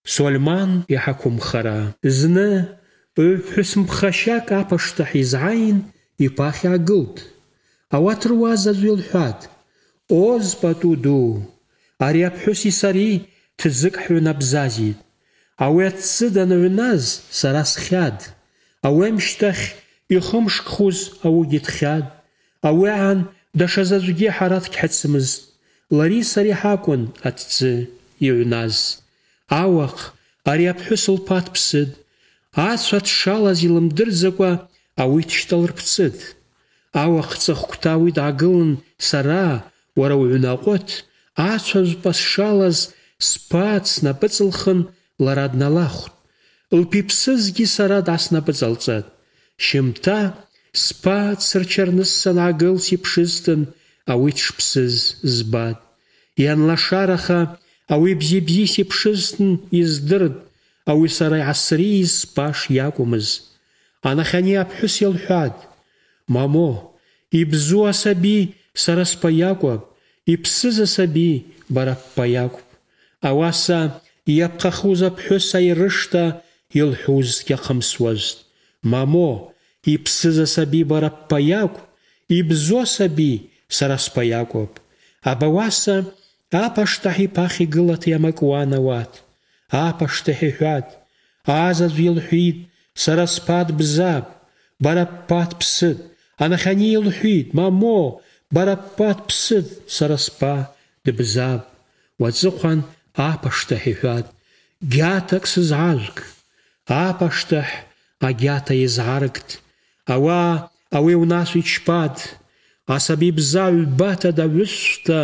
Сольман иҳақәымхара. Зны ԥҳәыс ԥхашьак аԥашҭахь изааин, иԥахь аагылт. Ауаҭруаз аӡәы илҳәат: «Оз, пату ду, ари аԥҳәыси сареи ҭӡык ҳҩнабзазит. Ауи аҭӡы даныҩназ сара схьад. Ауи амшьҭахь ихымшкхуз аугьы дхьад. Ауи аан даҽа заҵәгьы ҳара дқьҳәацымызт. Лари сареи ҳакәын аҭӡы иҩназ. Ауаҟ ари аԥҳәыс лԥа дԥсыд. Ацәа дшалаз илымдырӡакәа ауи дшьҭалырԥцыд. Ауаҟ ҵыхәкәҭа уи даагылан сара, уара уҩнаҟәыҭ, ацәажәпа сшалаз сԥа снапыҵылхын, лара дналахәт. Лԥиԥсызгьы сара даснапыҵалҵат. Шьымҭа сԥа дсырчарны санаагыл сиԥшызҭын, ауи дшԥсыз збат. Ианлашараха ауи бзиа-бзиа сиԥшызҭын издырт, ауи сара иаасырииз сԥа шиакәмыз. Анахьани аԥҳәыс илҳәат: «Мамо, ибзу асаби сара сԥа иакәым, иԥсыз асаби бара бԥа иакәым». Ауаса иаԥхахуз аԥҳәыс аирышҭа илҳәоз дгьахымсуазт. «Мамо, иԥсыз асаби бара бԥа иакәым, ибзу асаби сара сԥа иакәым». Абауаса аԥашҭахь иԥахь игылат иамакуан ауат. Аԥашҭахь иҳәат: «Az аӡәы илҳәит, сара сԥа дбзап, бара бԥа дԥсыт». Анахьани илҳәит: «Мамо, бара бԥа дԥсыт, сара сԥа дбзап». Уаҵыхәан аԥашҭахь иҳәат: «Гьатак сызҳажәг». Аԥашҭахь агьата изҳаргт. Ауаа ауи унасვит шьпат. Асаби бза ҩбата даҩысшәта,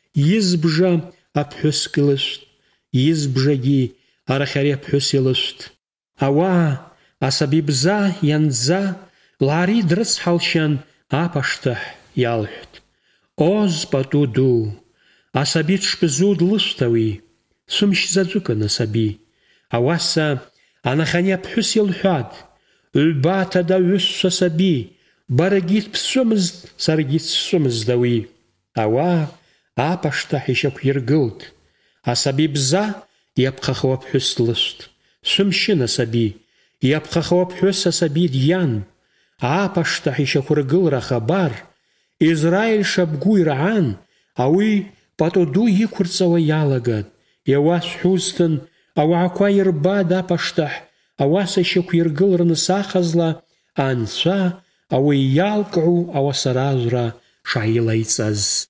избжа аԥҳәыс илышәт. Избжагьы арахь ари аԥҳәыс илышәт. Ауаа асаби бза ианӡа, лаари дрыцҳалшьан аԥашҭахь иалҳәт: «Оз, пату ду, асаби дшбзу длышәт ауи. Шәымш заҵәыкын асаби». Ауаса анахьани аԥҳәыс илҳәат: «Ҩбата даҩысшә асаби, барагьы дԥсшәымызт, саргьы сшәымызт ауи». Ауаа аԥашҭахь ишьақәиргылт. Асаби бза иаԥхахау аԥҳәыс длышәт. Шәымшьын асаби, иаԥхахау аԥҳәыс асаби диан. Аԥашҭахь ишьақәыргылра ахабар Израиль шабгу ираан, ауи пату ду иқәырҵауа иалагат. Иауасҳәозҭын, ауаақәа ирбад аԥашҭахь ауаса ишьақәиргылраны сахазла, анцәа ауи иалкăу ауасаражәра шааилаиҵаз.